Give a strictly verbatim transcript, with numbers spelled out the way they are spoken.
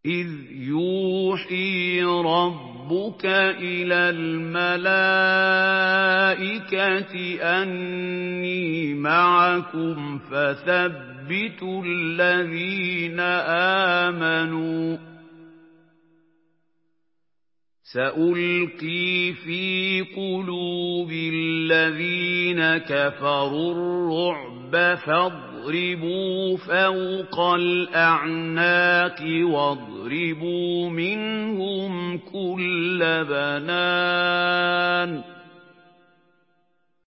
إِذْ يُوحِي رَبُّكَ إِلَى الْمَلَائِكَةِ أَنِّي مَعَكُمْ فَثَبِّتُوا الَّذِينَ آمَنُوا سَأُلْقِي فِي قُلُوبِ الَّذِينَ كَفَرُوا الرُّعْبَ فَاضْرِبُوا فَوْقَ الْأَعْنَاقِ وَاضْرِبُوا مِنْهُمْ كُلَّ بَنَانٍ